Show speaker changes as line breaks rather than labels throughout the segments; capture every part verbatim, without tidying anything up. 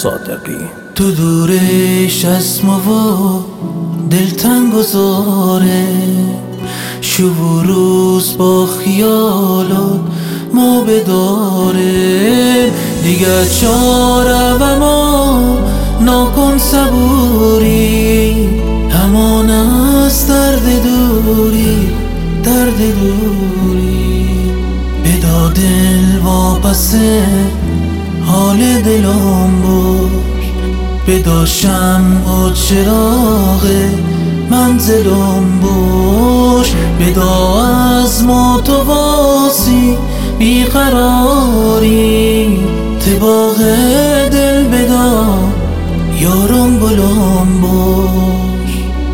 صادقی.
تو دورش از ما و دلتنگ گذاره، شب و روز با خیالات ما بداره. دیگه چاره و ما ناکن صبوری، همان از درد دوری درد دوری. بدا دل واپس حال دلم باش، بدا شمع و چراغ منزلم باش. بدا از ما تو واسی بیقراری، طباق دل بدا یارم گلم باش.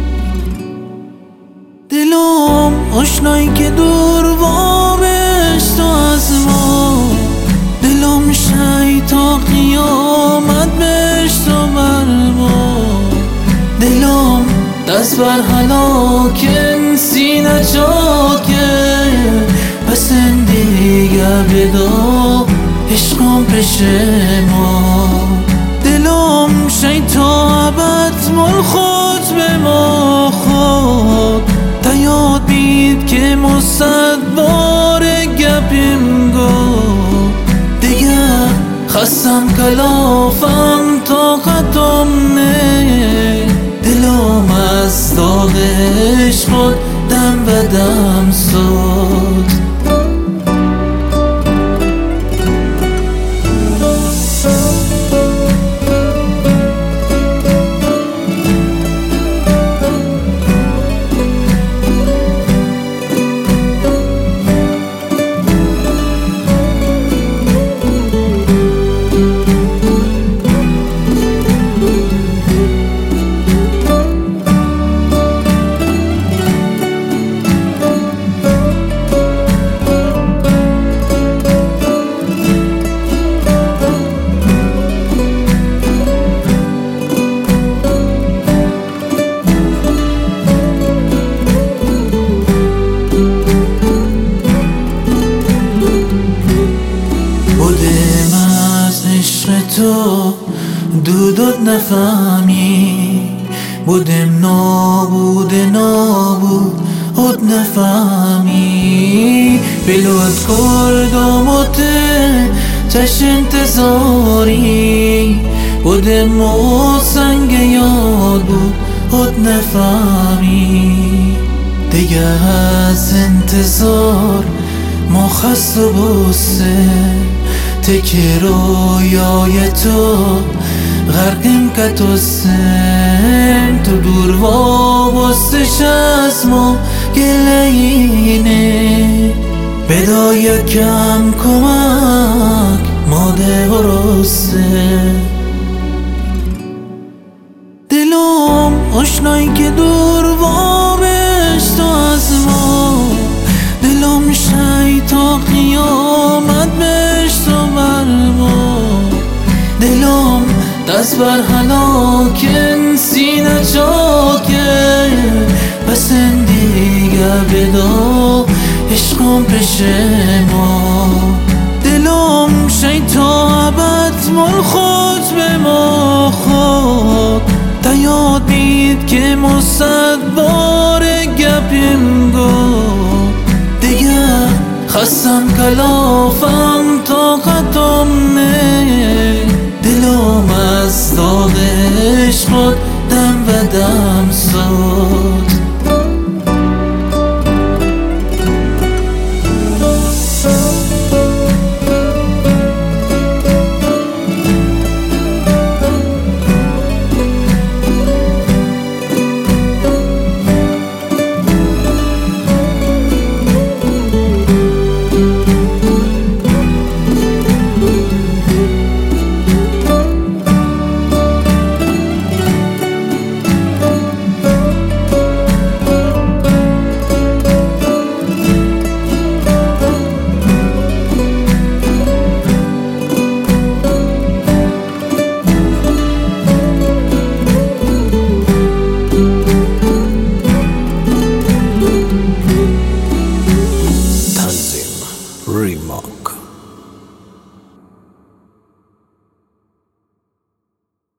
دلم آشنایی که دور وابش تو از ما، دلم شی تا قیامت بش تو بر ما. دلم دست بر هلاکن سینه چاکه، پس دیگه بدا عشقم پیش ما. دلم شی تا ابد مال خود به ما خود، تا یاد بید که مصد بار گپیم گفت. دیگه خستم کلافم طاقتم نه، دلم از داغ عشقت دم و دم سوخت. تو دودت نفهمی، بودم نابود نابود ات نفهمی. بلوت کردم و ته چش انتظاری، بودم و سنگ یاد بود ات نفهمی. دیگه از انتظار ما خست و بسته، تکه رویای تو غرقیم که تو سن. تو دور وابستش از ما گلینه، بدا یکم کمک ماده غرسته. دلم آشنایی که دور وابش تو از ما، دلم شی تا قیامت بش تو بر ما. دلم دست بر هلاکن سینه چاکه، پس دیگه بدا عشقم پیش ما. دلم شی تا ابد مال خود به ما خود، تا یاد بید که مصد بار گپیم گفت. دیگه خستم کلافم طاقتم نه، دلم از داغ عشقت دم و دم سوخت.